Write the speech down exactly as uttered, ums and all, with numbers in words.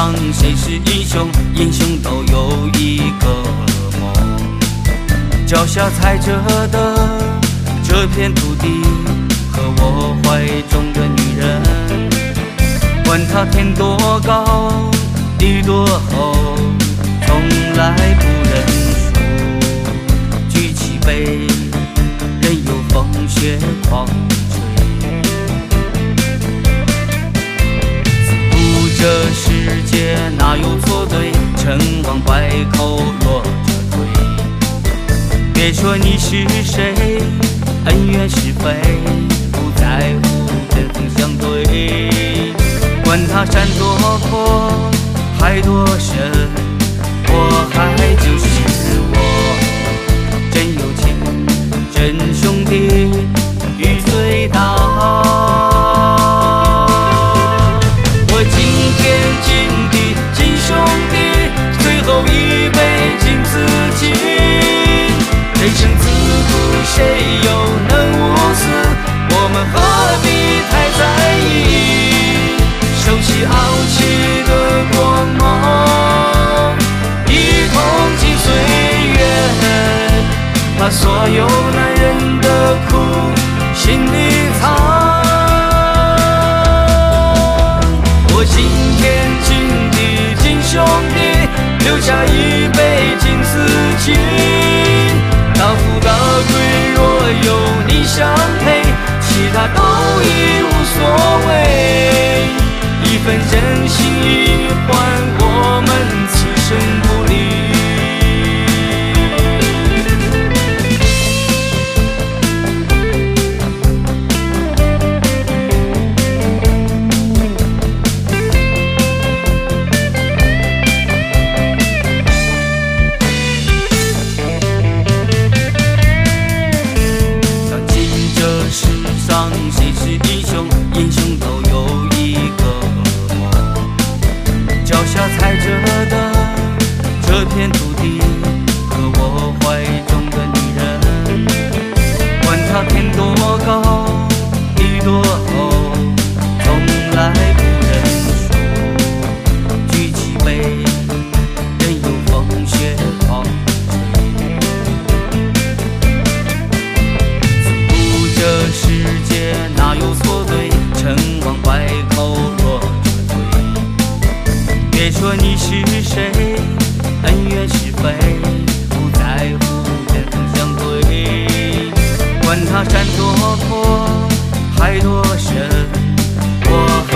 上谁是英雄？英雄都有一个梦，脚下踩着的这片土地和我怀中的女人，管它天多高地多厚，从来不认输。举起杯，任由风雪狂吹。这世界哪有错对？成王败寇落着腿。别说你是谁，恩怨是非，不在乎针锋相对。管他山多阔，海多深，我还就是我。真有钱，真兄弟，雨最大。人生自古谁又能无私？我们何必太在意？收起傲气的光芒，一同进岁月，把所有男人的苦心里藏。我敬天敬地敬兄弟，留下一杯敬四季。大富大贵若有你相陪，其他都已无所谓。一份真心意换我们此生不离。谁是英雄？英雄都有一个梦，脚下踩着的这片土地和我怀中的女人，管它天多高地多厚，从来不认输。举起杯，任由风雪狂吹。自这世界哪有错对？成王败寇落着腿。别说你是谁，恩怨是非，不在乎针锋相对。管他山多阔，海多深，我